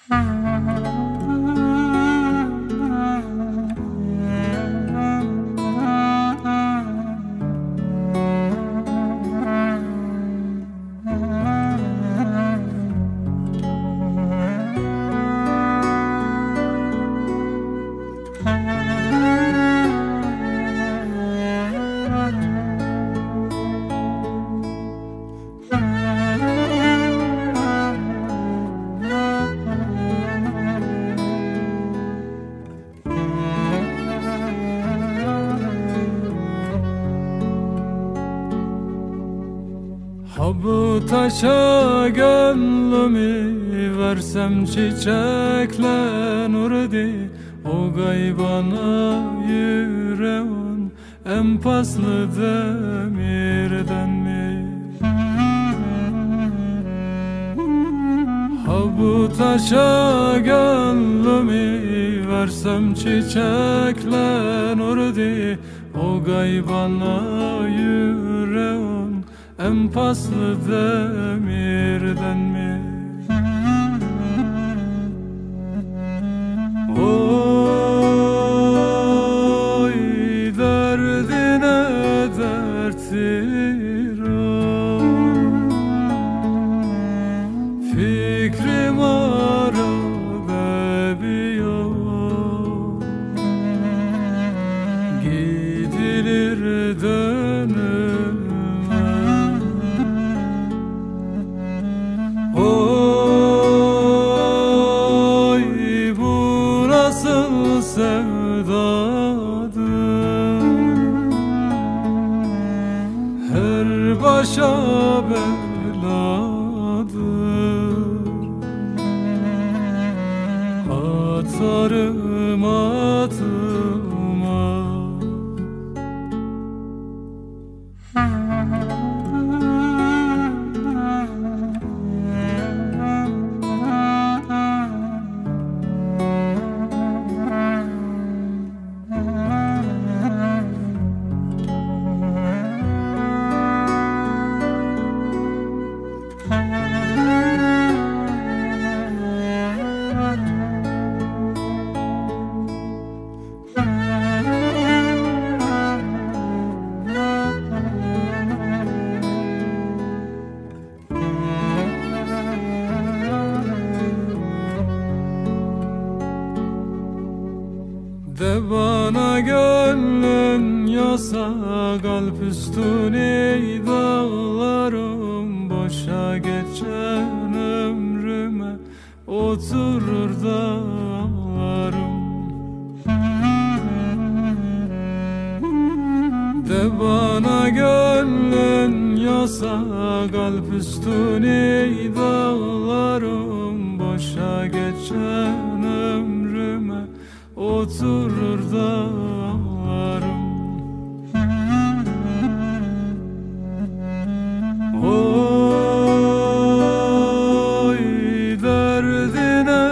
Ha bu taşa gönlümü versem çiçekle nurdi, o gaybana yüreğin en paslı demirden mi? Ha bu taşa gönlümü versem çiçekle nurdi, o gaybana yüreğin en paslı demirden mi? Oy derdine derttir o, fikrim arada yok, gidilir dönülmez. Oy bu nasıl sevdadır, her başa beladır. Atarım atıma, de bana gönlün yasa, kalp üstüne dağlarım, boşa geçen ömrüme oturur dağlarım. De bana gönlün yasa, kalp üstüne dağlarım, boşa geçen ömrüme oturur dağlarım. Oy derdine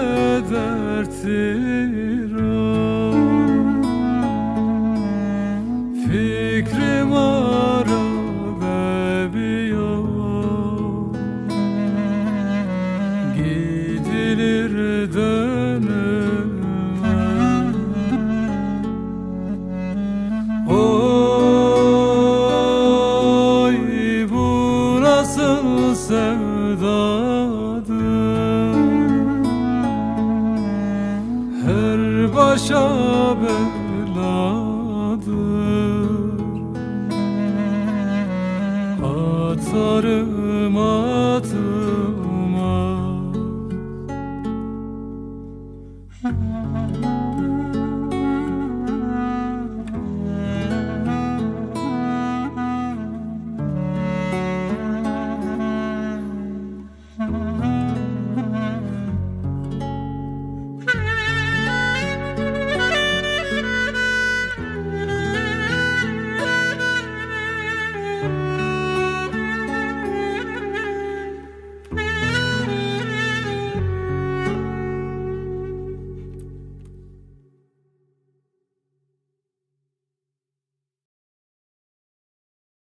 derttir o, fikrim arada yok, gidilir dönülmez. Oy bu nasıl sevdadır, her başa beladır. Atarım atıma.